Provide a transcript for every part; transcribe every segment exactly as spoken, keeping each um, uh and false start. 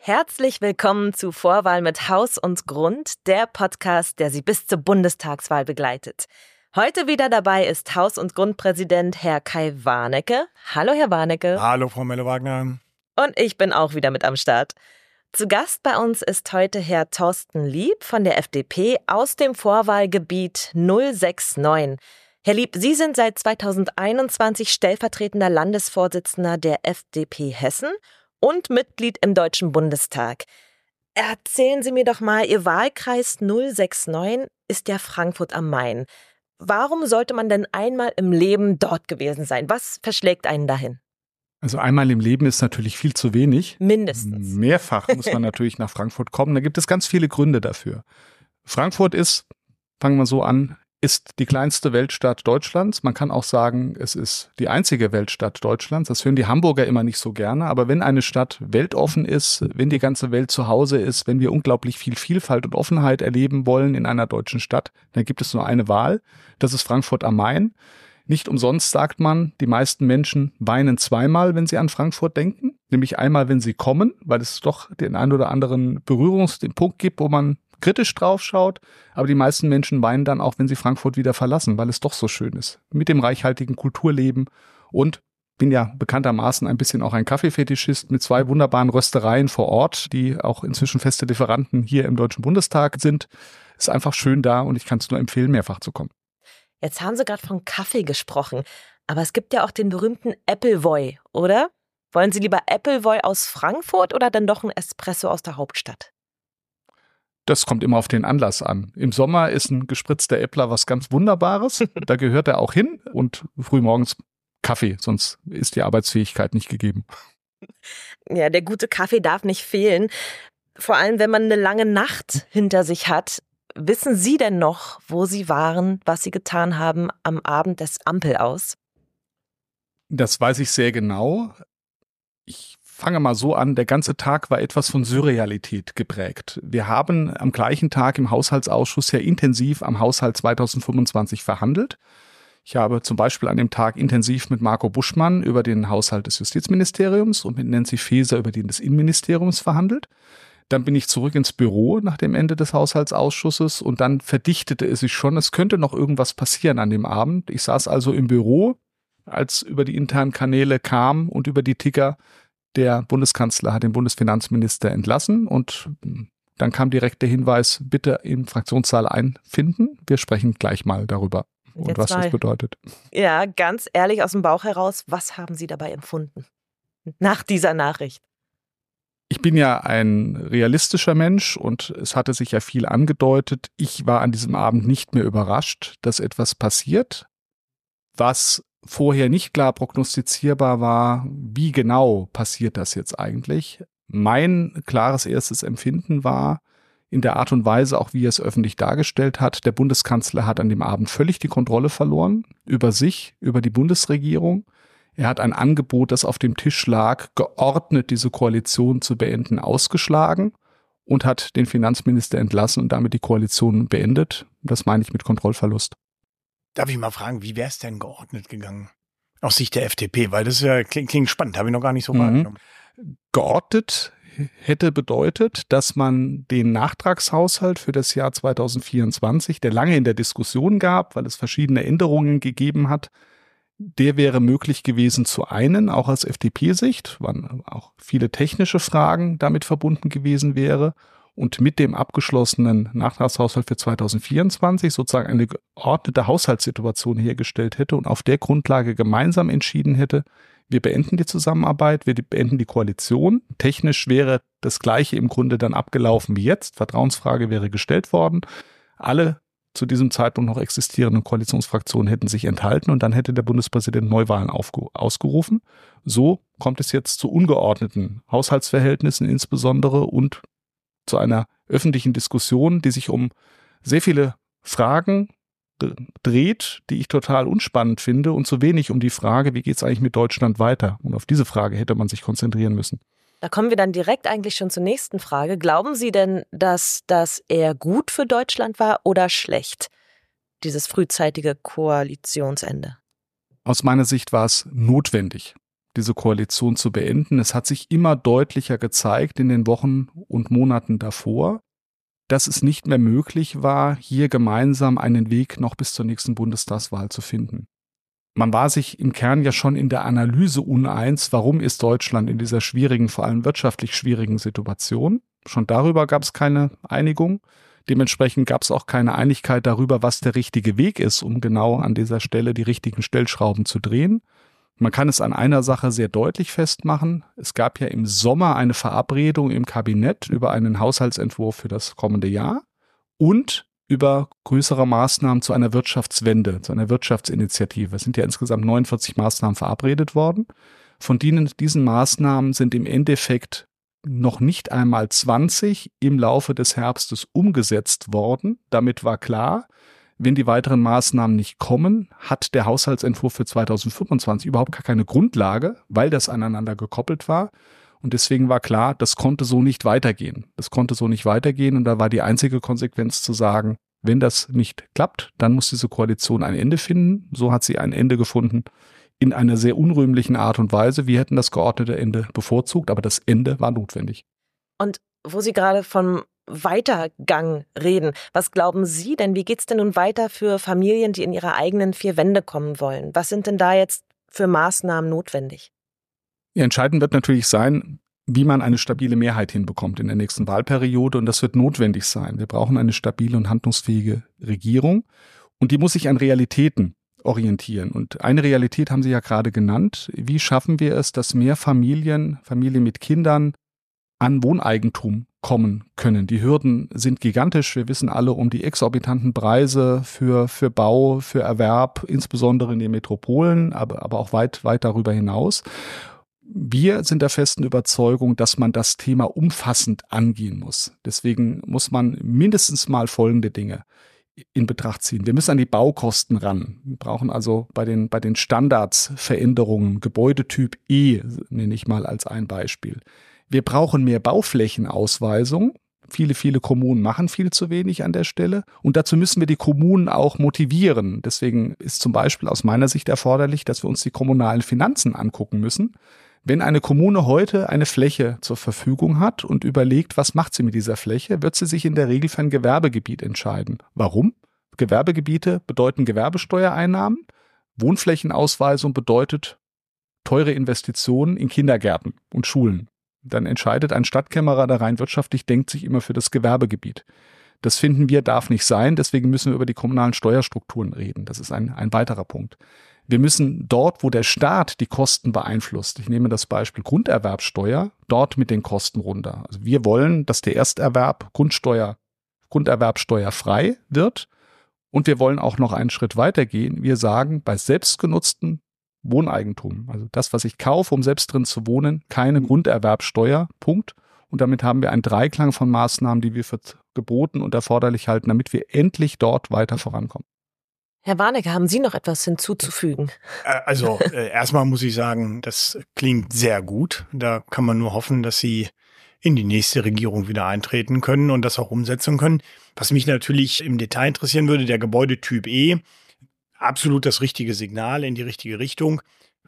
Herzlich willkommen zu Vorwahl mit Haus und Grund, der Podcast, der Sie bis zur Bundestagswahl begleitet. Heute wieder dabei ist Haus- und Grundpräsident Herr Kai Warnecke. Hallo, Herr Warnecke. Hallo, Frau Melle-Wagner. Und ich bin auch wieder mit am Start. Zu Gast bei uns ist heute Herr Thorsten Lieb von der F D P aus dem Vorwahlgebiet null sechs neun. Herr Lieb, Sie sind seit zweitausendeinundzwanzig stellvertretender Landesvorsitzender der F D P Hessen und Mitglied im Deutschen Bundestag. Erzählen Sie mir doch mal, Ihr Wahlkreis null sechs neun ist ja Frankfurt am Main. Warum sollte man denn einmal im Leben dort gewesen sein? Was verschlägt einen dahin? Also einmal im Leben ist natürlich viel zu wenig. Mindestens. Mehrfach muss man natürlich nach Frankfurt kommen. Da gibt es ganz viele Gründe dafür. Frankfurt ist, fangen wir so an, ist die kleinste Weltstadt Deutschlands. Man kann auch sagen, es ist die einzige Weltstadt Deutschlands. Das hören die Hamburger immer nicht so gerne. Aber wenn eine Stadt weltoffen ist, wenn die ganze Welt zu Hause ist, wenn wir unglaublich viel Vielfalt und Offenheit erleben wollen in einer deutschen Stadt, dann gibt es nur eine Wahl. Das ist Frankfurt am Main. Nicht umsonst sagt man, die meisten Menschen weinen zweimal, wenn sie an Frankfurt denken. Nämlich einmal, wenn sie kommen, weil es doch den einen oder anderen Berührungspunkt gibt, wo man kritisch drauf schaut. Aber die meisten Menschen weinen dann auch, wenn sie Frankfurt wieder verlassen, weil es doch so schön ist. Mit dem reichhaltigen Kulturleben und bin ja bekanntermaßen ein bisschen auch ein Kaffeefetischist mit zwei wunderbaren Röstereien vor Ort, die auch inzwischen feste Lieferanten hier im Deutschen Bundestag sind. Ist einfach schön da und ich kann es nur empfehlen, mehrfach zu kommen. Jetzt haben Sie gerade von Kaffee gesprochen, aber es gibt ja auch den berühmten Appleboy, oder? Wollen Sie lieber Appleboy aus Frankfurt oder dann doch ein Espresso aus der Hauptstadt? Das kommt immer auf den Anlass an. Im Sommer ist ein gespritzter Äppler was ganz Wunderbares. Da gehört er auch hin und frühmorgens Kaffee, sonst ist die Arbeitsfähigkeit nicht gegeben. Ja, der gute Kaffee darf nicht fehlen. Vor allem, wenn man eine lange Nacht hinter sich hat. Wissen Sie denn noch, wo Sie waren, was Sie getan haben am Abend des Ampelaus? Das weiß ich sehr genau. Ich fange mal so an, der ganze Tag war etwas von Surrealität geprägt. Wir haben am gleichen Tag im Haushaltsausschuss sehr intensiv am Haushalt zweitausendfünfundzwanzig verhandelt. Ich habe zum Beispiel an dem Tag intensiv mit Marco Buschmann über den Haushalt des Justizministeriums und mit Nancy Faeser über den des Innenministeriums verhandelt. Dann bin ich zurück ins Büro nach dem Ende des Haushaltsausschusses und dann verdichtete es sich schon, es könnte noch irgendwas passieren an dem Abend. Ich saß also im Büro, als über die internen Kanäle kam und über die Ticker, der Bundeskanzler hat den Bundesfinanzminister entlassen und dann kam direkt der Hinweis, bitte im Fraktionssaal einfinden. Wir sprechen gleich mal darüber und Jetzt was mal, das bedeutet. Ja, ganz ehrlich aus dem Bauch heraus, was haben Sie dabei empfunden nach dieser Nachricht? Ich bin ja ein realistischer Mensch und es hatte sich ja viel angedeutet. Ich war an diesem Abend nicht mehr überrascht, dass etwas passiert, was vorher nicht klar prognostizierbar war, wie genau passiert das jetzt eigentlich. Mein klares erstes Empfinden war, in der Art und Weise, auch wie er es öffentlich dargestellt hat, der Bundeskanzler hat an dem Abend völlig die Kontrolle verloren, über sich, über die Bundesregierung. Er hat ein Angebot, das auf dem Tisch lag, geordnet diese Koalition zu beenden, ausgeschlagen und hat den Finanzminister entlassen und damit die Koalition beendet. Das meine ich mit Kontrollverlust. Darf ich mal fragen, wie wäre es denn geordnet gegangen? Aus Sicht der F D P, weil das ja klingt, klingt spannend, habe ich noch gar nicht so mhm. wahrgenommen. Geordnet hätte bedeutet, dass man den Nachtragshaushalt für das Jahr zweitausendvierundzwanzig, der lange in der Diskussion gab, weil es verschiedene Änderungen gegeben hat, der wäre möglich gewesen zu einen, auch aus F D P-Sicht, wann auch viele technische Fragen damit verbunden gewesen wäre und mit dem abgeschlossenen Nachtragshaushalt für zweitausendvierundzwanzig sozusagen eine geordnete Haushaltssituation hergestellt hätte und auf der Grundlage gemeinsam entschieden hätte, wir beenden die Zusammenarbeit, wir beenden die Koalition. Technisch wäre das Gleiche im Grunde dann abgelaufen wie jetzt. Vertrauensfrage wäre gestellt worden. Alle zu diesem Zeitpunkt noch existierenden Koalitionsfraktionen hätten sich enthalten und dann hätte der Bundespräsident Neuwahlen aufge- ausgerufen. So kommt es jetzt zu ungeordneten Haushaltsverhältnissen insbesondere und zu einer öffentlichen Diskussion, die sich um sehr viele Fragen dreht, die ich total unspannend finde und zu wenig um die Frage, wie geht es eigentlich mit Deutschland weiter? Und auf diese Frage hätte man sich konzentrieren müssen. Da kommen wir dann direkt eigentlich schon zur nächsten Frage. Glauben Sie denn, dass das eher gut für Deutschland war oder schlecht, dieses frühzeitige Koalitionsende? Aus meiner Sicht war es notwendig, diese Koalition zu beenden. Es hat sich immer deutlicher gezeigt in den Wochen und Monaten davor, dass es nicht mehr möglich war, hier gemeinsam einen Weg noch bis zur nächsten Bundestagswahl zu finden. Man war sich im Kern ja schon in der Analyse uneins, warum ist Deutschland in dieser schwierigen, vor allem wirtschaftlich schwierigen Situation. Schon darüber gab es keine Einigung. Dementsprechend gab es auch keine Einigkeit darüber, was der richtige Weg ist, um genau an dieser Stelle die richtigen Stellschrauben zu drehen. Man kann es an einer Sache sehr deutlich festmachen. Es gab ja im Sommer eine Verabredung im Kabinett über einen Haushaltsentwurf für das kommende Jahr und über größere Maßnahmen zu einer Wirtschaftswende, zu einer Wirtschaftsinitiative. Es sind ja insgesamt neunundvierzig Maßnahmen verabredet worden. Von denen, diesen Maßnahmen sind im Endeffekt noch nicht einmal zwanzig im Laufe des Herbstes umgesetzt worden. Damit war klar, wenn die weiteren Maßnahmen nicht kommen, hat der Haushaltsentwurf für zweitausendfünfundzwanzig überhaupt gar keine Grundlage, weil das aneinander gekoppelt war. Und deswegen war klar, das konnte so nicht weitergehen. Das konnte so nicht weitergehen und da war die einzige Konsequenz zu sagen, wenn das nicht klappt, dann muss diese Koalition ein Ende finden. So hat sie ein Ende gefunden in einer sehr unrühmlichen Art und Weise. Wir hätten das geordnete Ende bevorzugt, aber das Ende war notwendig. Und wo Sie gerade vom Weitergang reden, was glauben Sie denn, wie geht's denn nun weiter für Familien, die in ihre eigenen vier Wände kommen wollen? Was sind denn da jetzt für Maßnahmen notwendig? Ja, entscheidend wird natürlich sein, wie man eine stabile Mehrheit hinbekommt in der nächsten Wahlperiode. Und das wird notwendig sein. Wir brauchen eine stabile und handlungsfähige Regierung. Und die muss sich an Realitäten orientieren. Und eine Realität haben Sie ja gerade genannt. Wie schaffen wir es, dass mehr Familien, Familien mit Kindern an Wohneigentum kommen können? Die Hürden sind gigantisch. Wir wissen alle um die exorbitanten Preise für, für Bau, für Erwerb, insbesondere in den Metropolen, aber, aber auch weit, weit darüber hinaus. Wir sind der festen Überzeugung, dass man das Thema umfassend angehen muss. Deswegen muss man mindestens mal folgende Dinge in Betracht ziehen. Wir müssen an die Baukosten ran. Wir brauchen also bei den, bei den Standards Veränderungen, Gebäudetyp E nenne ich mal als ein Beispiel. Wir brauchen mehr Bauflächenausweisung. Viele, viele Kommunen machen viel zu wenig an der Stelle. Und dazu müssen wir die Kommunen auch motivieren. Deswegen ist zum Beispiel aus meiner Sicht erforderlich, dass wir uns die kommunalen Finanzen angucken müssen. Wenn eine Kommune heute eine Fläche zur Verfügung hat und überlegt, was macht sie mit dieser Fläche, wird sie sich in der Regel für ein Gewerbegebiet entscheiden. Warum? Gewerbegebiete bedeuten Gewerbesteuereinnahmen. Wohnflächenausweisung bedeutet teure Investitionen in Kindergärten und Schulen. Dann entscheidet ein Stadtkämmerer, der rein wirtschaftlich denkt, sich immer für das Gewerbegebiet. Das finden wir, darf nicht sein. Deswegen müssen wir über die kommunalen Steuerstrukturen reden. Das ist ein, ein weiterer Punkt. Wir müssen dort, wo der Staat die Kosten beeinflusst, ich nehme das Beispiel Grunderwerbsteuer, dort mit den Kosten runter. Also wir wollen, dass der Ersterwerb Grundsteuer, Grunderwerbsteuer frei wird. Und wir wollen auch noch einen Schritt weitergehen. Wir sagen, bei selbstgenutzten Wohneigentum, also das, was ich kaufe, um selbst drin zu wohnen, keine Grunderwerbsteuer, Punkt. Und damit haben wir einen Dreiklang von Maßnahmen, die wir für geboten und erforderlich halten, damit wir endlich dort weiter vorankommen. Herr Warnecke, haben Sie noch etwas hinzuzufügen? Also äh, erstmal muss ich sagen, das klingt sehr gut. Da kann man nur hoffen, dass Sie in die nächste Regierung wieder eintreten können und das auch umsetzen können. Was mich natürlich im Detail interessieren würde, der Gebäudetyp E, absolut das richtige Signal in die richtige Richtung.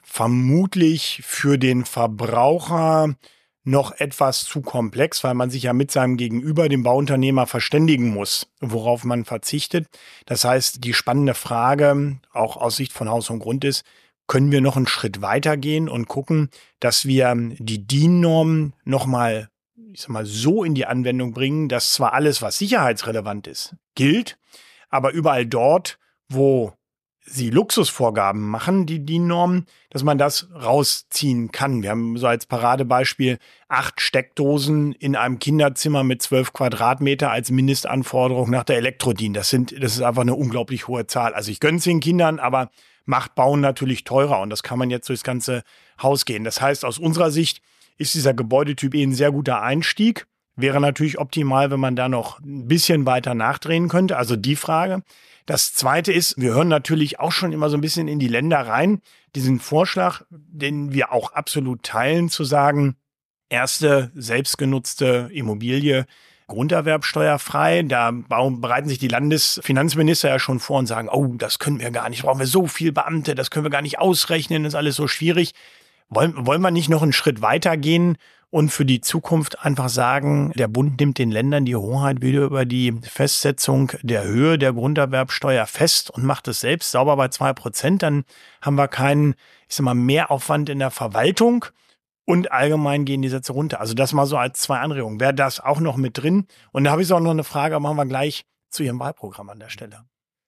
Vermutlich für den Verbraucher noch etwas zu komplex, weil man sich ja mit seinem Gegenüber, dem Bauunternehmer, verständigen muss, worauf man verzichtet. Das heißt, die spannende Frage, auch aus Sicht von Haus und Grund ist, können wir noch einen Schritt weitergehen und gucken, dass wir die D I N-Normen nochmal, ich sag mal, so in die Anwendung bringen, dass zwar alles, was sicherheitsrelevant ist, gilt, aber überall dort, wo sie Luxusvorgaben machen, die D I N-Normen, dass man das rausziehen kann. Wir haben so als Paradebeispiel acht Steckdosen in einem Kinderzimmer mit zwölf Quadratmeter als Mindestanforderung nach der Elektro-D I N. Das sind, das ist einfach eine unglaublich hohe Zahl. Also ich gönne es den Kindern, aber macht Bauen natürlich teurer und das kann man jetzt durchs ganze Haus gehen. Das heißt, aus unserer Sicht ist dieser Gebäudetyp eh ein sehr guter Einstieg. Wäre natürlich optimal, wenn man da noch ein bisschen weiter nachdrehen könnte. Also die Frage. Das Zweite ist, wir hören natürlich auch schon immer so ein bisschen in die Länder rein, diesen Vorschlag, den wir auch absolut teilen, zu sagen, erste selbstgenutzte Immobilie grunderwerbsteuerfrei. Da bereiten sich die Landesfinanzminister ja schon vor und sagen, oh, das können wir gar nicht, brauchen wir so viel Beamte, das können wir gar nicht ausrechnen, das ist alles so schwierig. Wollen, wollen wir nicht noch einen Schritt weiter gehen und für die Zukunft einfach sagen, der Bund nimmt den Ländern die Hoheit wieder über die Festsetzung der Höhe der Grunderwerbsteuer fest und macht es selbst sauber bei zwei Prozent. Dann haben wir keinen, ich sag mal, Mehraufwand in der Verwaltung und allgemein gehen die Sätze runter. Also das mal so als zwei Anregungen. Wäre das auch noch mit drin? Und da habe ich auch noch eine Frage, machen wir gleich zu Ihrem Wahlprogramm an der Stelle.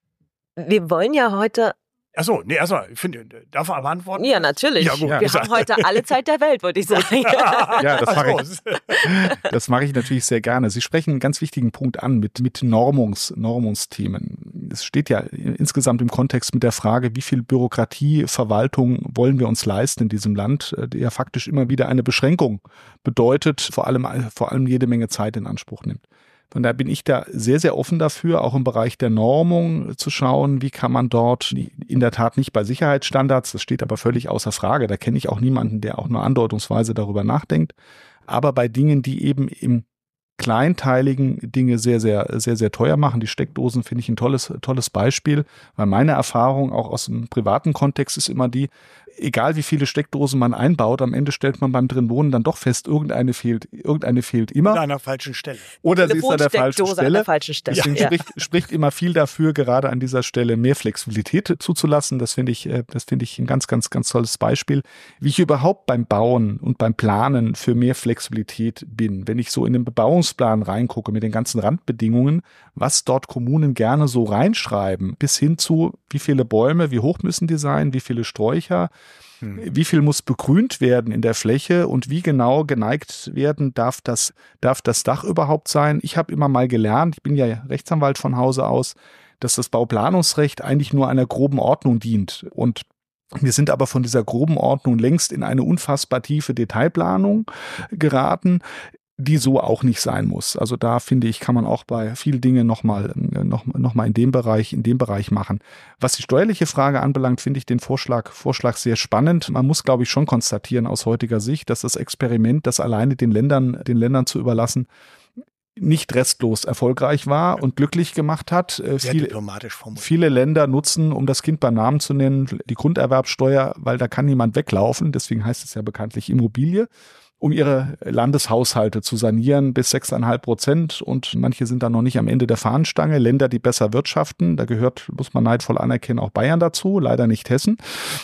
Wir wollen ja heute... Achso, nee, also, ich finde, darf er beantworten? Ja, natürlich. Ja, gut. Wir haben heute alle Zeit der Welt, würde ich sagen. Ja, das mache ich, das mache ich natürlich sehr gerne. Sie sprechen einen ganz wichtigen Punkt an mit, mit Normungs, Normungsthemen. Es steht ja insgesamt im Kontext mit der Frage, wie viel Bürokratie, Verwaltung wollen wir uns leisten in diesem Land, die ja faktisch immer wieder eine Beschränkung bedeutet, vor allem, vor allem jede Menge Zeit in Anspruch nimmt. Von daher bin ich da sehr, sehr offen dafür, auch im Bereich der Normung zu schauen, wie kann man dort, in der Tat nicht bei Sicherheitsstandards, das steht aber völlig außer Frage, da kenne ich auch niemanden, der auch nur andeutungsweise darüber nachdenkt, aber bei Dingen, die eben im kleinteiligen Dinge sehr, sehr, sehr, sehr teuer machen. Die Steckdosen finde ich ein tolles, tolles Beispiel, weil meine Erfahrung auch aus dem privaten Kontext ist immer die, egal wie viele Steckdosen man einbaut, am Ende stellt man beim drin Wohnen dann doch fest, irgendeine fehlt, irgendeine fehlt immer. An einer falschen Stelle. Oder sie ist an der falschen Stelle. An der falschen Stelle. Deswegen ja. spricht, spricht immer viel dafür, gerade an dieser Stelle mehr Flexibilität zuzulassen. Das finde ich, das finde ich ein ganz, ganz, ganz tolles Beispiel, wie ich überhaupt beim Bauen und beim Planen für mehr Flexibilität bin. Wenn ich so in den Bebauungsplan reingucke mit den ganzen Randbedingungen, was dort Kommunen gerne so reinschreiben, bis hin zu, wie viele Bäume, wie hoch müssen die sein, wie viele Sträucher, wie viel muss begrünt werden in der Fläche und wie genau geneigt werden darf das, darf das Dach überhaupt sein? Ich habe immer mal gelernt, ich bin ja Rechtsanwalt von Hause aus, dass das Bauplanungsrecht eigentlich nur einer groben Ordnung dient. Und wir sind aber von dieser groben Ordnung längst in eine unfassbar tiefe Detailplanung geraten, die so auch nicht sein muss. Also da finde ich, kann man auch bei vielen Dingen nochmal noch, noch mal in dem Bereich, in dem Bereich machen. Was die steuerliche Frage anbelangt, finde ich den Vorschlag, Vorschlag sehr spannend. Man muss, glaube ich, schon konstatieren aus heutiger Sicht, dass das Experiment, das alleine den Ländern, den Ländern zu überlassen, nicht restlos erfolgreich war und glücklich gemacht hat. Sehr viele, diplomatisch formuliert. Viele Länder nutzen, um das Kind beim Namen zu nennen, die Grunderwerbsteuer, weil da kann niemand weglaufen. Deswegen heißt es ja bekanntlich Immobilie, um ihre Landeshaushalte zu sanieren bis sechs Komma fünf Prozent. Und manche sind dann noch nicht am Ende der Fahnenstange. Länder, die besser wirtschaften, da gehört, muss man neidvoll anerkennen, auch Bayern dazu, leider nicht Hessen,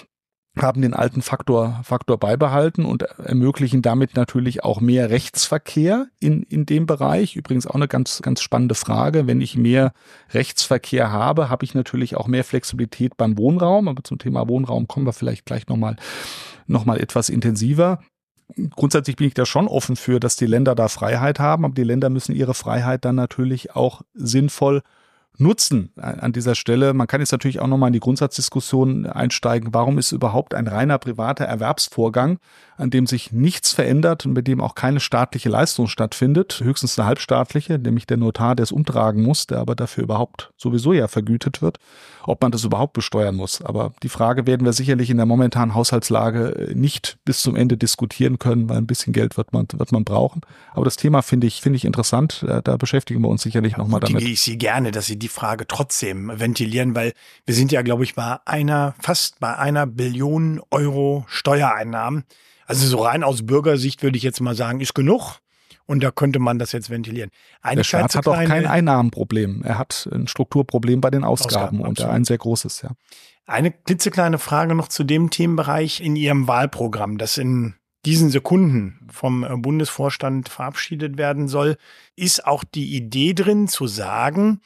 haben den alten Faktor, Faktor beibehalten und ermöglichen damit natürlich auch mehr Rechtsverkehr in, in dem Bereich. Übrigens auch eine ganz, ganz spannende Frage. Wenn ich mehr Rechtsverkehr habe, habe ich natürlich auch mehr Flexibilität beim Wohnraum. Aber zum Thema Wohnraum kommen wir vielleicht gleich nochmal, noch mal etwas intensiver. Grundsätzlich bin ich da schon offen für, dass die Länder da Freiheit haben, aber die Länder müssen ihre Freiheit dann natürlich auch sinnvoll nutzen an dieser Stelle. Man kann jetzt natürlich auch nochmal in die Grundsatzdiskussion einsteigen. Warum ist überhaupt ein reiner privater Erwerbsvorgang, an dem sich nichts verändert und bei dem auch keine staatliche Leistung stattfindet, höchstens eine halbstaatliche, nämlich der Notar, der es umtragen muss, der aber dafür überhaupt sowieso ja vergütet wird, ob man das überhaupt besteuern muss. Aber die Frage werden wir sicherlich in der momentanen Haushaltslage nicht bis zum Ende diskutieren können, weil ein bisschen Geld wird man, wird man brauchen. Aber das Thema finde ich, finde ich interessant. Da beschäftigen wir uns sicherlich ja, nochmal damit. Ich Sie gerne, dass Sie die Frage trotzdem ventilieren, weil wir sind ja, glaube ich, bei einer, fast bei einer Billion Euro Steuereinnahmen. Also so rein aus Bürgersicht würde ich jetzt mal sagen, ist genug. Und da könnte man das jetzt ventilieren. Eine Der Staat hat auch kein Einnahmenproblem. Er hat ein Strukturproblem bei den Ausgaben, Ausgaben und ein sehr großes, ja. Eine klitzekleine Frage noch zu dem Themenbereich in Ihrem Wahlprogramm, das in diesen Sekunden vom Bundesvorstand verabschiedet werden soll. Ist auch die Idee drin zu sagen,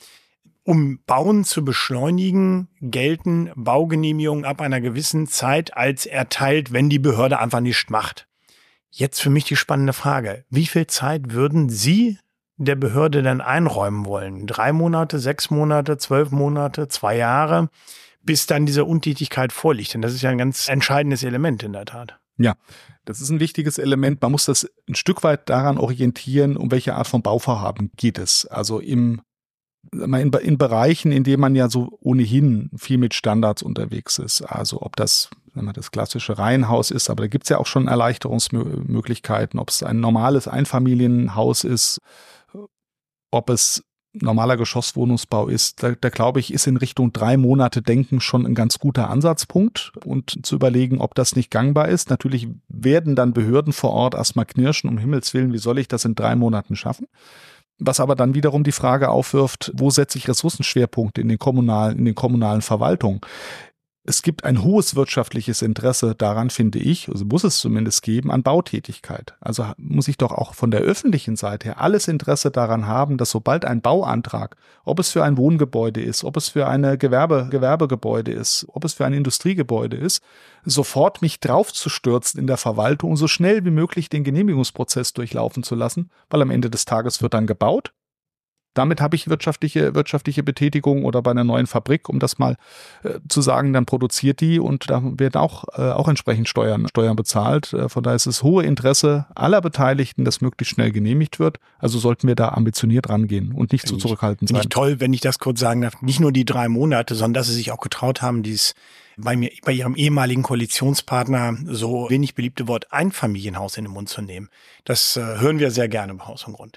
um Bauen zu beschleunigen, gelten Baugenehmigungen ab einer gewissen Zeit als erteilt, wenn die Behörde einfach nichts macht. Jetzt für mich die spannende Frage. Wie viel Zeit würden Sie der Behörde denn einräumen wollen? Drei Monate, sechs Monate, zwölf Monate, zwei Jahre, bis dann diese Untätigkeit vorliegt? Denn das ist ja ein ganz entscheidendes Element in der Tat. Ja, das ist ein wichtiges Element. Man muss das ein Stück weit daran orientieren, um welche Art von Bauvorhaben geht es. Also im In, in Bereichen, in denen man ja so ohnehin viel mit Standards unterwegs ist. Also ob das, wenn man das klassische Reihenhaus ist, aber da gibt es ja auch schon Erleichterungsmöglichkeiten, ob es ein normales Einfamilienhaus ist, ob es normaler Geschosswohnungsbau ist, da, da glaube ich, ist in Richtung drei Monate Denken schon ein ganz guter Ansatzpunkt und zu überlegen, ob das nicht gangbar ist. Natürlich werden dann Behörden vor Ort erstmal knirschen, um Himmels Willen, wie soll ich das in drei Monaten schaffen? Was aber dann wiederum die Frage aufwirft, wo setze ich Ressourcenschwerpunkte in den kommunalen, in den kommunalen Verwaltungen? Es gibt ein hohes wirtschaftliches Interesse daran, finde ich, also muss es zumindest geben, an Bautätigkeit. Also muss ich doch auch von der öffentlichen Seite her alles Interesse daran haben, dass sobald ein Bauantrag, ob es für ein Wohngebäude ist, ob es für eine Gewerbe, Gewerbegebäude ist, ob es für ein Industriegebäude ist, sofort mich draufzustürzen in der Verwaltung, so schnell wie möglich den Genehmigungsprozess durchlaufen zu lassen, weil am Ende des Tages wird dann gebaut. Damit habe ich wirtschaftliche, wirtschaftliche Betätigung oder bei einer neuen Fabrik, um das mal äh, zu sagen, dann produziert die und da werden auch, äh, auch entsprechend Steuern, Steuern bezahlt. Äh, von daher ist es hohe Interesse aller Beteiligten, dass möglichst schnell genehmigt wird. Also sollten wir da ambitioniert rangehen und nicht zu so zurückhaltend sein. Finde ich toll, wenn ich das kurz sagen darf. Nicht nur die drei Monate, sondern dass sie sich auch getraut haben, dieses bei mir, bei ihrem ehemaligen Koalitionspartner so wenig beliebte Wort Einfamilienhaus in den Mund zu nehmen. Das äh, hören wir sehr gerne bei Haus und Grund.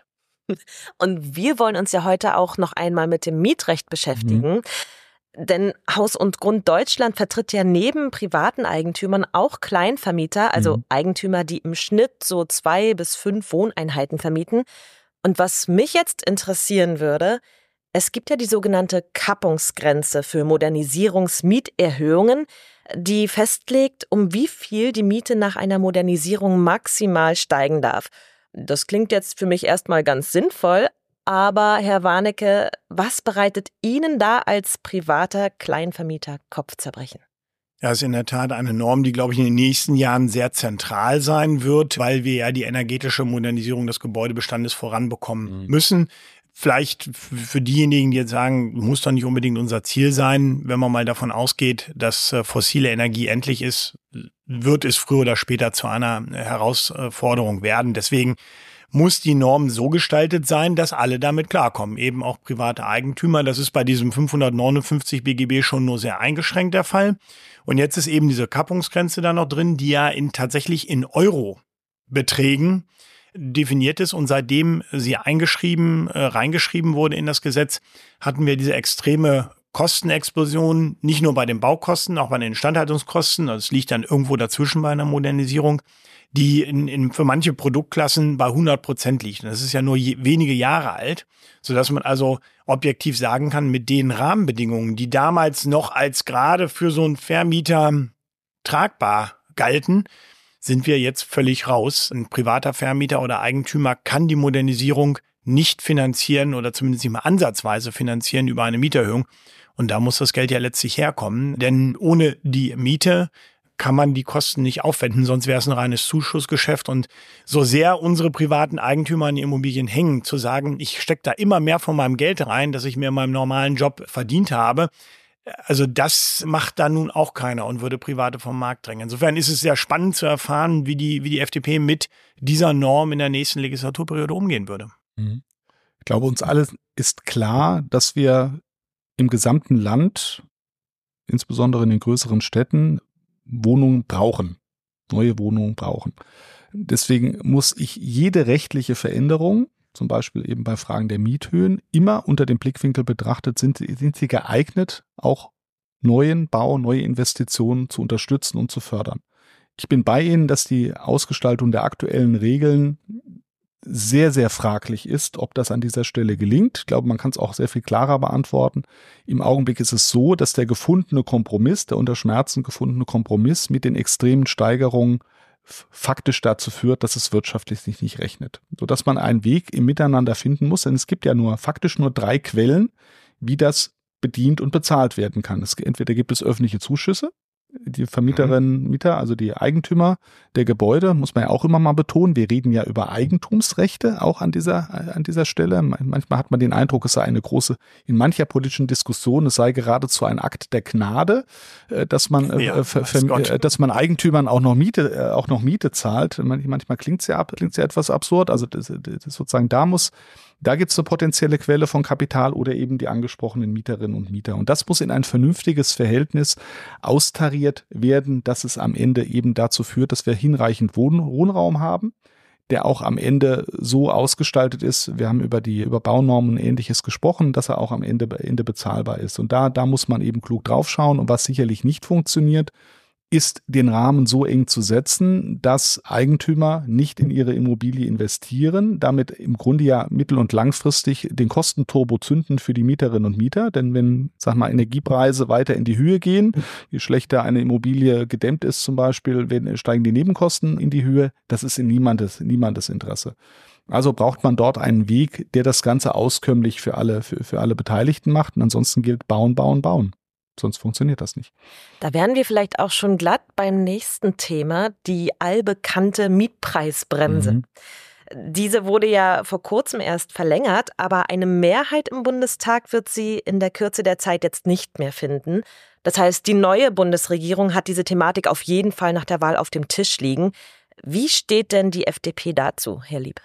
Und wir wollen uns ja heute auch noch einmal mit dem Mietrecht beschäftigen. Mhm. Denn Haus und Grund Deutschland vertritt ja neben privaten Eigentümern auch Kleinvermieter, also mhm. Eigentümer, die im Schnitt so zwei bis fünf Wohneinheiten vermieten. Und was mich jetzt interessieren würde, es gibt ja die sogenannte Kappungsgrenze für Modernisierungsmieterhöhungen, die festlegt, um wie viel die Miete nach einer Modernisierung maximal steigen darf. Das klingt jetzt für mich erstmal ganz sinnvoll, aber Herr Warnecke, was bereitet Ihnen da als privater Kleinvermieter Kopfzerbrechen? Ja, ist in der Tat eine Norm, die, glaube ich, in den nächsten Jahren sehr zentral sein wird, weil wir ja die energetische Modernisierung des Gebäudebestandes voranbekommen mhm. müssen. Vielleicht für diejenigen, die jetzt sagen, muss doch nicht unbedingt unser Ziel sein, wenn man mal davon ausgeht, dass fossile Energie endlich ist, wird es früher oder später zu einer Herausforderung werden. Deswegen muss die Norm so gestaltet sein, dass alle damit klarkommen, eben auch private Eigentümer. Das ist bei diesem fünfhundertneunundfünfzig B G B schon nur sehr eingeschränkt der Fall. Und jetzt ist eben diese Kappungsgrenze da noch drin, die ja in, tatsächlich in Euro-Beträgen definiert ist, und seitdem sie eingeschrieben, äh, reingeschrieben wurde in das Gesetz, hatten wir diese extreme Kostenexplosion, nicht nur bei den Baukosten, auch bei den Instandhaltungskosten, also es liegt dann irgendwo dazwischen bei einer Modernisierung, die in, in, für manche Produktklassen bei hundert Prozent liegt. Und das ist ja nur je, wenige Jahre alt, sodass man also objektiv sagen kann, mit den Rahmenbedingungen, die damals noch als gerade für so einen Vermieter tragbar galten, sind wir jetzt völlig raus. Ein privater Vermieter oder Eigentümer kann die Modernisierung nicht finanzieren oder zumindest nicht mal ansatzweise finanzieren über eine Mieterhöhung. Und da muss das Geld ja letztlich herkommen. Denn ohne die Miete kann man die Kosten nicht aufwenden, sonst wäre es ein reines Zuschussgeschäft. Und so sehr unsere privaten Eigentümer an Immobilien hängen, zu sagen, ich stecke da immer mehr von meinem Geld rein, das ich mir in meinem normalen Job verdient habe, also das macht da nun auch keiner und würde Private vom Markt drängen. Insofern ist es sehr spannend zu erfahren, wie die, wie die F D P mit dieser Norm in der nächsten Legislaturperiode umgehen würde. Ich glaube, uns allen ist klar, dass wir im gesamten Land, insbesondere in den größeren Städten, Wohnungen brauchen, neue Wohnungen brauchen. Deswegen muss ich jede rechtliche Veränderung, zum Beispiel eben bei Fragen der Miethöhen, immer unter dem Blickwinkel betrachtet, sind, sind sie geeignet, auch neuen Bau, neue Investitionen zu unterstützen und zu fördern. Ich bin bei Ihnen, dass die Ausgestaltung der aktuellen Regeln sehr, sehr fraglich ist, ob das an dieser Stelle gelingt. Ich glaube, man kann es auch sehr viel klarer beantworten. Im Augenblick ist es so, dass der gefundene Kompromiss, der unter Schmerzen gefundene Kompromiss mit den extremen Steigerungen faktisch dazu führt, dass es wirtschaftlich sich nicht rechnet. Sodass man einen Weg im Miteinander finden muss, denn es gibt ja nur faktisch nur drei Quellen, wie das bedient und bezahlt werden kann. Es, entweder gibt es öffentliche Zuschüsse, die Vermieterinnen, Mieter, also die Eigentümer der Gebäude, muss man ja auch immer mal betonen. Wir reden ja über Eigentumsrechte auch an dieser, an dieser Stelle. Manchmal hat man den Eindruck, es sei eine große, in mancher politischen Diskussion, es sei geradezu ein Akt der Gnade, dass man, ja, äh, ver, ver, dass man Eigentümern auch noch Miete, auch noch Miete zahlt. Manchmal klingt es ja, klingt's ja etwas absurd. Also das, das sozusagen da muss, da gibt es eine potenzielle Quelle von Kapital oder eben die angesprochenen Mieterinnen und Mieter. Und das muss in ein vernünftiges Verhältnis austariert werden, dass es am Ende eben dazu führt, dass wir hinreichend Wohn- Wohnraum haben, der auch am Ende so ausgestaltet ist, wir haben über die über Baunormen und Ähnliches gesprochen, dass er auch am Ende, Ende bezahlbar ist. Und da, da muss man eben klug drauf schauen. Und was sicherlich nicht funktioniert, ist, den Rahmen so eng zu setzen, dass Eigentümer nicht in ihre Immobilie investieren, damit im Grunde ja mittel- und langfristig den Kostenturbo zünden für die Mieterinnen und Mieter. Denn wenn, sag mal, Energiepreise weiter in die Höhe gehen, je schlechter eine Immobilie gedämmt ist zum Beispiel, wenn, steigen die Nebenkosten in die Höhe. Das ist in niemandes, niemandes Interesse. Also braucht man dort einen Weg, der das Ganze auskömmlich für alle, für, für alle Beteiligten macht. Und ansonsten gilt bauen, bauen, bauen. Sonst funktioniert das nicht. Da wären wir vielleicht auch schon glatt beim nächsten Thema, die allbekannte Mietpreisbremse. Mhm. Diese wurde ja vor kurzem erst verlängert, aber eine Mehrheit im Bundestag wird sie in der Kürze der Zeit jetzt nicht mehr finden. Das heißt, die neue Bundesregierung hat diese Thematik auf jeden Fall nach der Wahl auf dem Tisch liegen. Wie steht denn die F D P dazu, Herr Lieb?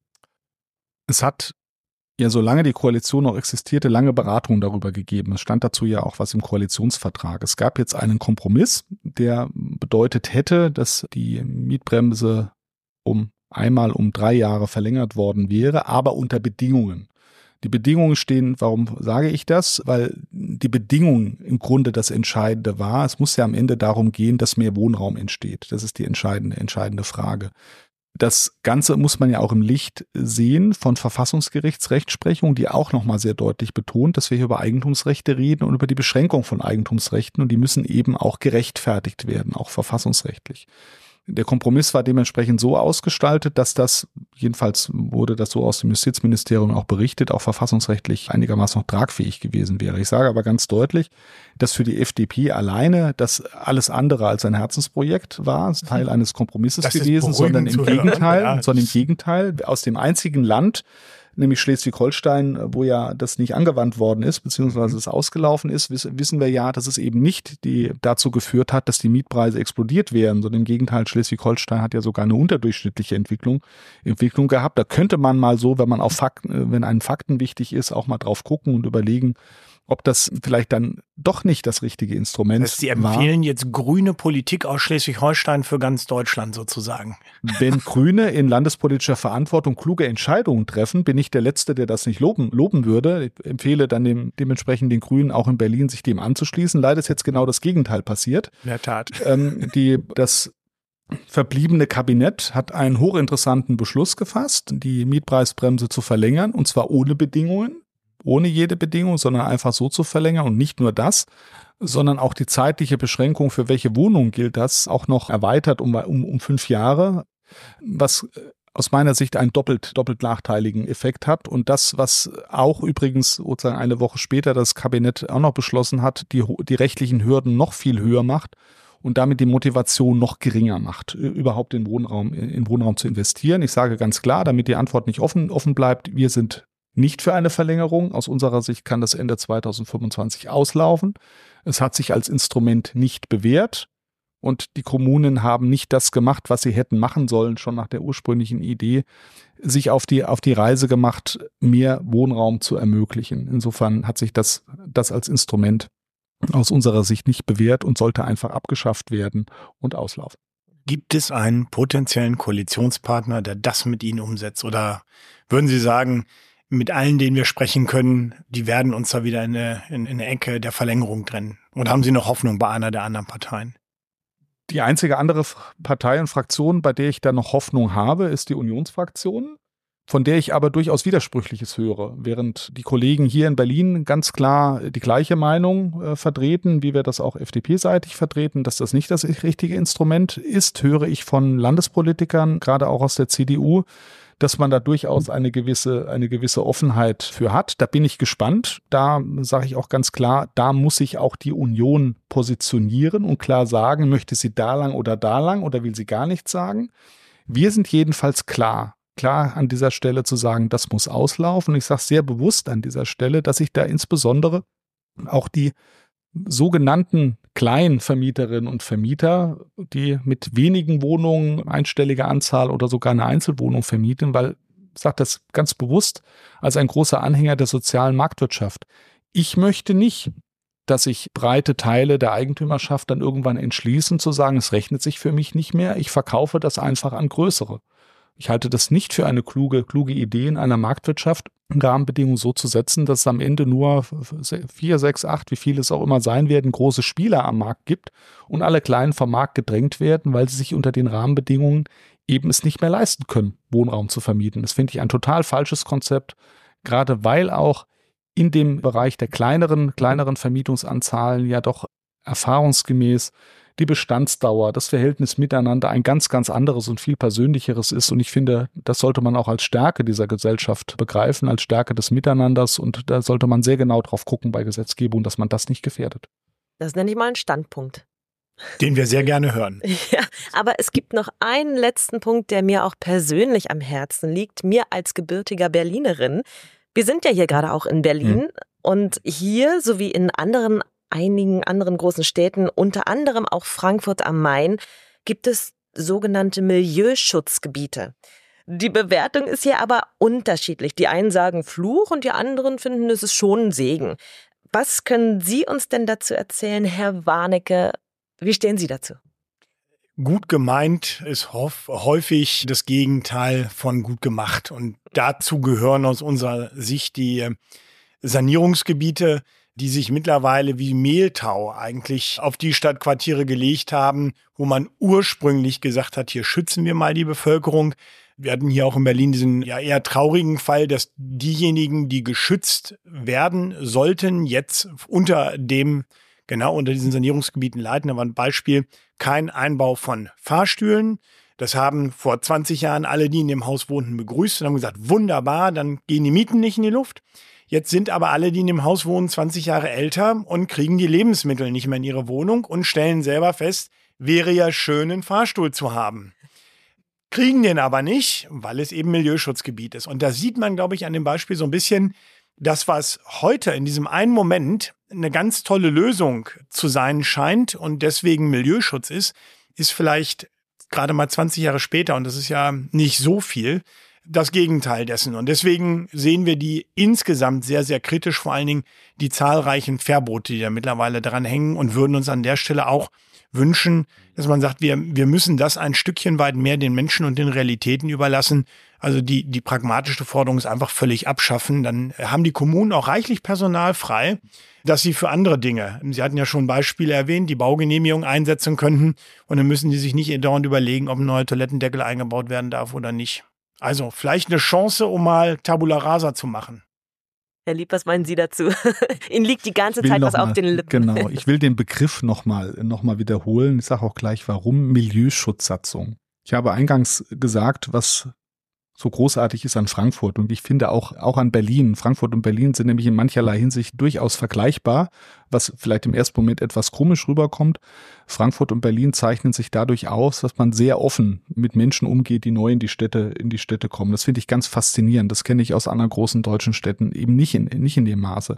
Es hat ja, solange die Koalition noch existierte, lange Beratungen darüber gegeben. Es stand dazu ja auch was im Koalitionsvertrag. Es gab jetzt einen Kompromiss, der bedeutet hätte, dass die Mietbremse um einmal um drei Jahre verlängert worden wäre, aber unter Bedingungen. Die Bedingungen stehen, warum sage ich das? Weil die Bedingung im Grunde das Entscheidende war. Es muss ja am Ende darum gehen, dass mehr Wohnraum entsteht. Das ist die entscheidende, entscheidende Frage. Das Ganze muss man ja auch im Licht sehen von Verfassungsgerichtsrechtsprechung, die auch nochmal sehr deutlich betont, dass wir hier über Eigentumsrechte reden und über die Beschränkung von Eigentumsrechten, und die müssen eben auch gerechtfertigt werden, auch verfassungsrechtlich. Der Kompromiss war dementsprechend so ausgestaltet, dass das, jedenfalls wurde das so aus dem Justizministerium auch berichtet, auch verfassungsrechtlich einigermaßen noch tragfähig gewesen wäre. Ich sage aber ganz deutlich, dass für die F D P alleine das alles andere als ein Herzensprojekt war, Teil eines Kompromisses das gewesen, sondern im Gegenteil, ja. sondern im Gegenteil, aus dem einzigen Land, nämlich Schleswig-Holstein, wo ja das nicht angewandt worden ist, beziehungsweise es ausgelaufen ist, wissen wir ja, dass es eben nicht die dazu geführt hat, dass die Mietpreise explodiert wären, sondern im Gegenteil, Schleswig-Holstein hat ja sogar eine unterdurchschnittliche Entwicklung, Entwicklung gehabt. Da könnte man mal so, wenn man auf Fakten, wenn einen Fakten wichtig ist, auch mal drauf gucken und überlegen, ob das vielleicht dann doch nicht das richtige Instrument das heißt, Sie empfehlen war. jetzt grüne Politik aus Schleswig-Holstein für ganz Deutschland sozusagen. Wenn Grüne in landespolitischer Verantwortung kluge Entscheidungen treffen, bin ich der Letzte, der das nicht loben, loben würde. Ich empfehle dann dem, dementsprechend den Grünen auch in Berlin, sich dem anzuschließen. Leider ist jetzt genau das Gegenteil passiert. In der Tat. Ähm, die, das verbliebene Kabinett hat einen hochinteressanten Beschluss gefasst, die Mietpreisbremse zu verlängern, und zwar ohne Bedingungen. ohne jede Bedingung, sondern einfach so zu verlängern, und nicht nur das, sondern auch die zeitliche Beschränkung, für welche Wohnung gilt das, auch noch erweitert um, um, um fünf Jahre, was aus meiner Sicht einen doppelt, doppelt nachteiligen Effekt hat. Und das, was auch übrigens sozusagen eine Woche später das Kabinett auch noch beschlossen hat, die, die rechtlichen Hürden noch viel höher macht und damit die Motivation noch geringer macht, überhaupt in Wohnraum, in Wohnraum zu investieren. Ich sage ganz klar, damit die Antwort nicht offen, offen bleibt, wir sind nicht für eine Verlängerung. Aus unserer Sicht kann das Ende zweitausendfünfundzwanzig auslaufen. Es hat sich als Instrument nicht bewährt, und die Kommunen haben nicht das gemacht, was sie hätten machen sollen, schon nach der ursprünglichen Idee, sich auf die, auf die Reise gemacht, mehr Wohnraum zu ermöglichen. Insofern hat sich das, das als Instrument aus unserer Sicht nicht bewährt und sollte einfach abgeschafft werden und auslaufen. Gibt es einen potenziellen Koalitionspartner, der das mit Ihnen umsetzt? Oder würden Sie sagen, mit allen, denen wir sprechen können, die werden uns da wieder in eine, in eine Ecke der Verlängerung trennen? Oder haben Sie noch Hoffnung bei einer der anderen Parteien? Die einzige andere Partei und Fraktion, bei der ich da noch Hoffnung habe, ist die Unionsfraktion, von der ich aber durchaus Widersprüchliches höre. Während die Kollegen hier in Berlin ganz klar die gleiche Meinung äh, vertreten, wie wir das auch F D P-seitig vertreten, dass das nicht das richtige Instrument ist, höre ich von Landespolitikern, gerade auch aus der C D U, dass man da durchaus eine gewisse, eine gewisse Offenheit für hat. Da bin ich gespannt. Da sage ich auch ganz klar, da muss sich auch die Union positionieren und klar sagen, möchte sie da lang oder da lang oder will sie gar nichts sagen. Wir sind jedenfalls klar, klar an dieser Stelle zu sagen, das muss auslaufen. Ich sage sehr bewusst an dieser Stelle, dass ich da insbesondere auch die sogenannten Kleinvermieterinnen und Vermieter, die mit wenigen Wohnungen, einstelliger Anzahl oder sogar eine Einzelwohnung vermieten, weil ich sage das ganz bewusst als ein großer Anhänger der sozialen Marktwirtschaft. Ich möchte nicht, dass sich breite Teile der Eigentümerschaft dann irgendwann entschließen zu sagen, es rechnet sich für mich nicht mehr, ich verkaufe das einfach an größere. Ich halte das nicht für eine kluge, kluge Idee in einer Marktwirtschaft, Rahmenbedingungen so zu setzen, dass es am Ende nur vier, sechs, acht, wie viele es auch immer sein werden, große Spieler am Markt gibt und alle Kleinen vom Markt gedrängt werden, weil sie sich unter den Rahmenbedingungen eben es nicht mehr leisten können, Wohnraum zu vermieten. Das finde ich ein total falsches Konzept, gerade weil auch in dem Bereich der kleineren, kleineren Vermietungsanzahlen ja doch erfahrungsgemäß die Bestandsdauer, das Verhältnis miteinander ein ganz, ganz anderes und viel persönlicheres ist. Und ich finde, das sollte man auch als Stärke dieser Gesellschaft begreifen, als Stärke des Miteinanders. Und da sollte man sehr genau drauf gucken bei Gesetzgebung, dass man das nicht gefährdet. Das nenne ich mal einen Standpunkt. Den wir sehr gerne hören. Ja, aber es gibt noch einen letzten Punkt, der mir auch persönlich am Herzen liegt, mir als gebürtiger Berlinerin. Wir sind ja hier gerade auch in Berlin hm. und hier sowie in anderen einigen anderen großen Städten, unter anderem auch Frankfurt am Main, gibt es sogenannte Milieuschutzgebiete. Die Bewertung ist hier aber unterschiedlich. Die einen sagen Fluch und die anderen finden, es ist schon ein Segen. Was können Sie uns denn dazu erzählen, Herr Warnecke? Wie stehen Sie dazu? Gut gemeint ist häufig das Gegenteil von gut gemacht. Und dazu gehören aus unserer Sicht die Sanierungsgebiete, die sich mittlerweile wie Mehltau eigentlich auf die Stadtquartiere gelegt haben, wo man ursprünglich gesagt hat, hier schützen wir mal die Bevölkerung. Wir hatten hier auch in Berlin diesen ja eher traurigen Fall, dass diejenigen, die geschützt werden sollten, jetzt unter dem, genau unter diesen Sanierungsgebieten leiden. Da war ein Beispiel, kein Einbau von Fahrstühlen. Das haben vor zwanzig Jahren alle, die in dem Haus wohnten, begrüßt und haben gesagt, wunderbar, dann gehen die Mieten nicht in die Luft. Jetzt sind aber alle, die in dem Haus wohnen, zwanzig Jahre älter und kriegen die Lebensmittel nicht mehr in ihre Wohnung und stellen selber fest, wäre ja schön, einen Fahrstuhl zu haben. Kriegen den aber nicht, weil es eben Milieuschutzgebiet ist. Und da sieht man, glaube ich, an dem Beispiel so ein bisschen, das, was heute in diesem einen Moment eine ganz tolle Lösung zu sein scheint und deswegen Milieuschutz ist, ist vielleicht gerade mal zwanzig Jahre später, und das ist ja nicht so viel, das Gegenteil dessen. Und deswegen sehen wir die insgesamt sehr, sehr kritisch, vor allen Dingen die zahlreichen Verbote, die da mittlerweile dran hängen, und würden uns an der Stelle auch wünschen, dass man sagt, wir, wir müssen das ein Stückchen weit mehr den Menschen und den Realitäten überlassen. Also die, die pragmatische Forderung ist einfach völlig abschaffen. Dann haben die Kommunen auch reichlich Personal frei, dass sie für andere Dinge, Sie hatten ja schon Beispiele erwähnt, die Baugenehmigung einsetzen könnten. Und dann müssen die sich nicht dauernd überlegen, ob ein neuer Toilettendeckel eingebaut werden darf oder nicht. Also vielleicht eine Chance, um mal Tabula Rasa zu machen. Herr Lieb, was meinen Sie dazu? Ihnen liegt die ganze Zeit was auf den Lippen. Genau, ich will den Begriff nochmal noch mal wiederholen. Ich sage auch gleich, warum Milieuschutzsatzung. Ich habe eingangs gesagt, was so großartig ist an Frankfurt, und ich finde auch, auch an Berlin. Frankfurt und Berlin sind nämlich in mancherlei Hinsicht durchaus vergleichbar, was vielleicht im ersten Moment etwas komisch rüberkommt. Frankfurt und Berlin zeichnen sich dadurch aus, dass man sehr offen mit Menschen umgeht, die neu in die Städte, in die Städte kommen. Das finde ich ganz faszinierend. Das kenne ich aus anderen großen deutschen Städten eben nicht in, nicht in dem Maße.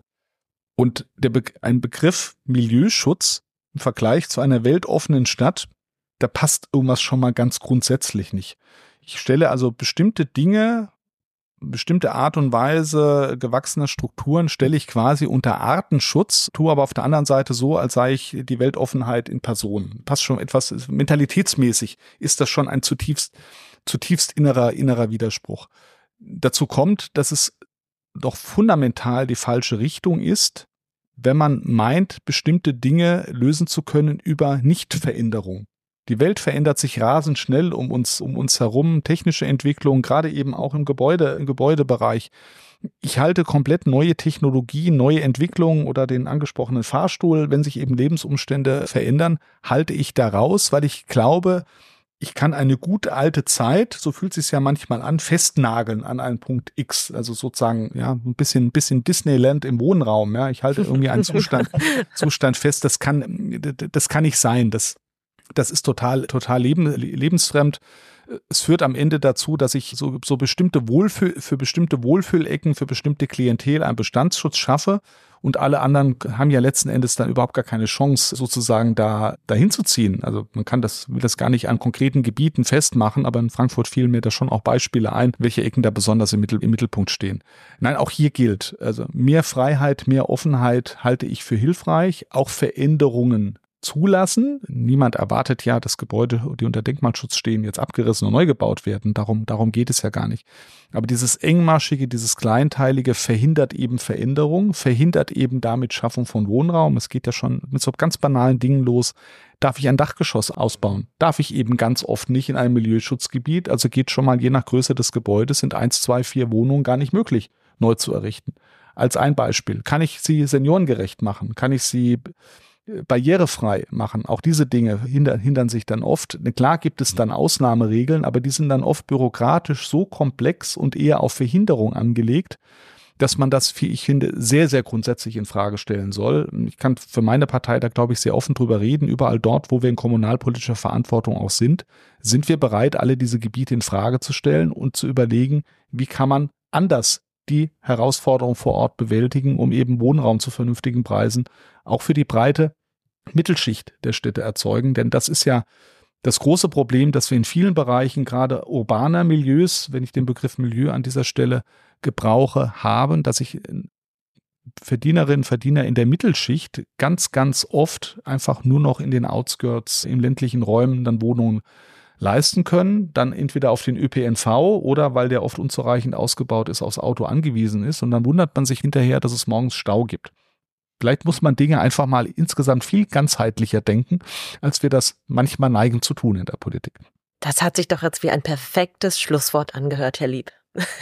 Und der Be- ein Begriff Milieuschutz im Vergleich zu einer weltoffenen Stadt, da passt irgendwas schon mal ganz grundsätzlich nicht. Ich stelle also bestimmte Dinge, bestimmte Art und Weise gewachsener Strukturen stelle ich quasi unter Artenschutz, tue aber auf der anderen Seite so, als sei ich die Weltoffenheit in Person. Passt schon etwas, mentalitätsmäßig ist das schon ein zutiefst, zutiefst innerer, innerer Widerspruch. Dazu kommt, dass es doch fundamental die falsche Richtung ist, wenn man meint, bestimmte Dinge lösen zu können über Nichtveränderung. Die Welt verändert sich rasend schnell um uns, um uns herum. Technische Entwicklung, gerade eben auch im Gebäude, im Gebäudebereich. Ich halte komplett neue Technologien, neue Entwicklungen oder den angesprochenen Fahrstuhl, wenn sich eben Lebensumstände verändern, halte ich da raus, weil ich glaube, ich kann eine gute alte Zeit, so fühlt es sich ja manchmal an, festnageln an einen Punkt X. Also sozusagen, ja, ein bisschen, ein bisschen Disneyland im Wohnraum. Ja, ich halte irgendwie einen Zustand, Zustand fest. Das kann, das kann nicht sein. Das Das ist total, total leben, lebensfremd. Es führt am Ende dazu, dass ich so, so bestimmte Wohlfühl, für bestimmte Wohlfühlecken, für bestimmte Klientel einen Bestandsschutz schaffe, und alle anderen haben ja letzten Endes dann überhaupt gar keine Chance, sozusagen da dahin zu ziehen. Also man kann das, will das gar nicht an konkreten Gebieten festmachen, aber in Frankfurt fielen mir da schon auch Beispiele ein, welche Ecken da besonders im, Mittel, im Mittelpunkt stehen. Nein, auch hier gilt, also mehr Freiheit, mehr Offenheit halte ich für hilfreich, auch Veränderungen zulassen. Niemand erwartet ja, dass Gebäude, die unter Denkmalschutz stehen, jetzt abgerissen und neu gebaut werden. Darum, darum geht es ja gar nicht. Aber dieses Engmaschige, dieses Kleinteilige verhindert eben Veränderung, verhindert eben damit Schaffung von Wohnraum. Es geht ja schon mit so ganz banalen Dingen los. Darf ich ein Dachgeschoss ausbauen? Darf ich eben ganz oft nicht in einem Milieuschutzgebiet. Also geht schon mal je nach Größe des Gebäudes, sind eins, zwei, vier Wohnungen gar nicht möglich, neu zu errichten. Als ein Beispiel. Kann ich sie seniorengerecht machen? Kann ich sie barrierefrei machen? Auch diese Dinge hindern, hindern sich dann oft. Klar gibt es dann Ausnahmeregeln, aber die sind dann oft bürokratisch so komplex und eher auf Verhinderung angelegt, dass man das, wie ich finde, sehr, sehr grundsätzlich in Frage stellen soll. Ich kann für meine Partei da, glaube ich, sehr offen drüber reden. Überall dort, wo wir in kommunalpolitischer Verantwortung auch sind, sind wir bereit, alle diese Gebiete in Frage zu stellen und zu überlegen, wie kann man anders die Herausforderung vor Ort bewältigen, um eben Wohnraum zu vernünftigen Preisen auch für die breite Mittelschicht der Städte erzeugen. Denn das ist ja das große Problem, dass wir in vielen Bereichen gerade urbaner Milieus, wenn ich den Begriff Milieu an dieser Stelle gebrauche, haben, dass ich Verdienerinnen und Verdiener in der Mittelschicht ganz, ganz oft einfach nur noch in den Outskirts, in ländlichen Räumen dann Wohnungen leisten können, dann entweder auf den Ö P N V oder, weil der oft unzureichend ausgebaut ist, aufs Auto angewiesen ist. Und dann wundert man sich hinterher, dass es morgens Stau gibt. Vielleicht muss man Dinge einfach mal insgesamt viel ganzheitlicher denken, als wir das manchmal neigen zu tun in der Politik. Das hat sich doch jetzt wie ein perfektes Schlusswort angehört, Herr Lieb.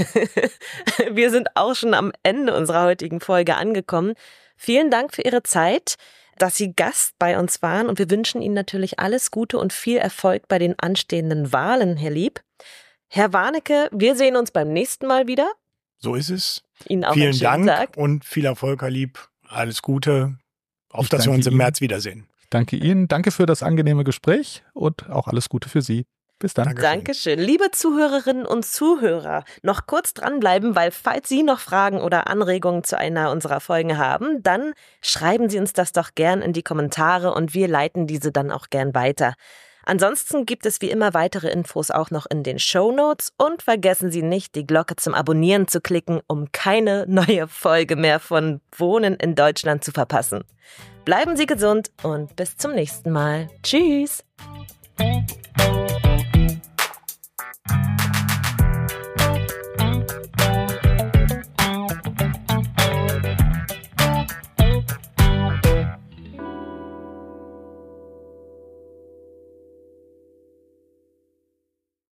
Wir sind auch schon am Ende unserer heutigen Folge angekommen. Vielen Dank für Ihre Zeit, dass Sie Gast bei uns waren, und wir wünschen Ihnen natürlich alles Gute und viel Erfolg bei den anstehenden Wahlen, Herr Lieb. Herr Warnecke, wir sehen uns beim nächsten Mal wieder. So ist es. Ihnen auch Vielen einen schönen Dank Tag. Und viel Erfolg, Herr Lieb. Alles Gute. Auf Ich dass wir danke uns im Ihnen. März wiedersehen. Danke Ihnen, danke für das angenehme Gespräch und auch alles Gute für Sie. Bis dann. Dankeschön. Dankeschön. Liebe Zuhörerinnen und Zuhörer, noch kurz dranbleiben, weil falls Sie noch Fragen oder Anregungen zu einer unserer Folgen haben, dann schreiben Sie uns das doch gern in die Kommentare und wir leiten diese dann auch gern weiter. Ansonsten gibt es wie immer weitere Infos auch noch in den Shownotes und vergessen Sie nicht, die Glocke zum Abonnieren zu klicken, um keine neue Folge mehr von Wohnen in Deutschland zu verpassen. Bleiben Sie gesund und bis zum nächsten Mal. Tschüss!